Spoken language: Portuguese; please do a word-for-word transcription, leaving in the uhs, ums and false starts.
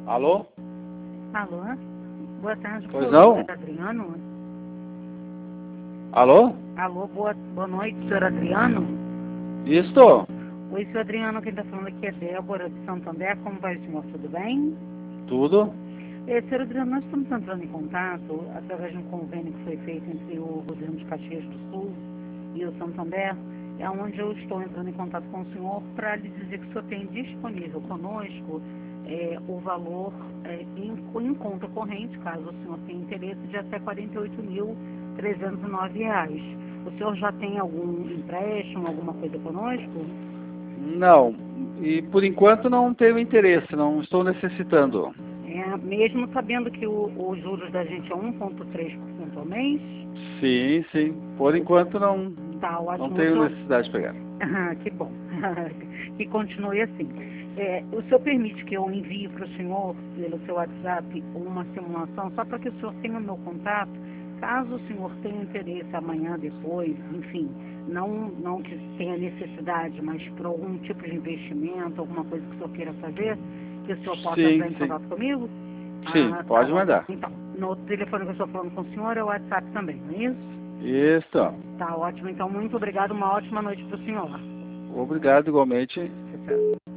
Alô? Alô? Boa tarde, Pois por não? favor, Adriano? Alô? Alô, boa, boa noite, senhor Adriano? Isto? Oi, senhor Adriano, quem está falando aqui é Débora de Santo André. Como vai, senhor? Tudo bem? Tudo? É, senhor Adriano, nós estamos entrando em contato através de um convênio que foi feito entre o governo de Caxias do Sul e o Santander, é onde eu estou entrando em contato com o senhor para lhe dizer que o senhor tem disponível conosco é, o valor é, em, em conta corrente, caso o senhor tenha interesse, de até quarenta e oito mil trezentos e nove reais. O senhor já tem algum empréstimo, alguma coisa conosco? Não. E por enquanto não tenho interesse, não estou necessitando. É, mesmo sabendo que o- os juros da gente é um vírgula três por cento ao mês, Sim, sim. Por enquanto não, tá não ótimo. O tenho senhor... necessidade de pegar. Ah, que bom. Que continue assim. É, o senhor permite que eu envie para o senhor, pelo seu WhatsApp, uma simulação, só para que o senhor tenha o meu contato, caso o senhor tenha interesse amanhã, depois, enfim, não, não que tenha necessidade, mas por algum tipo de investimento, alguma coisa que o senhor queira fazer, que o senhor possa Sim, entrar em sim. contato comigo? Sim, Ah, tá pode ótimo. mandar. Então, no telefone que eu estou falando com o senhor é o WhatsApp também, não é isso? Isso. Tá ótimo. Então, muito obrigado. Uma ótima noite para o senhor. Obrigado igualmente. Tchau, tchau.